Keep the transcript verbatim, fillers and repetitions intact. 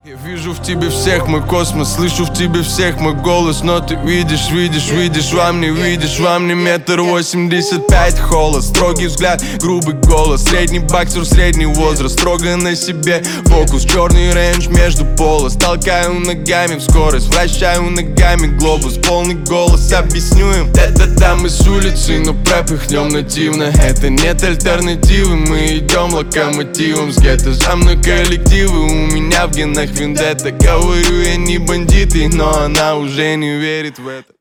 Я вижу в тебе всех мой космос, слышу в тебе всех мой голос. Но ты видишь, видишь, видишь во мне, видишь во мне метр восемьдесят пять холод. Строгий взгляд, грубый голос, средний боксер, средний возраст. Строго на себе фокус, черный рейндж между полос. Толкаю ногами в скорость, вращаю ногами глобус. Полный голос, объясню им, да-да-да, мы с улицы, но пропихнем нативно. Это нет альтернативы, мы идем локомотивом с гетто. За мной коллективы, у меня в генах вендетта. Говорю, я не бандит, но она уже не верит в это.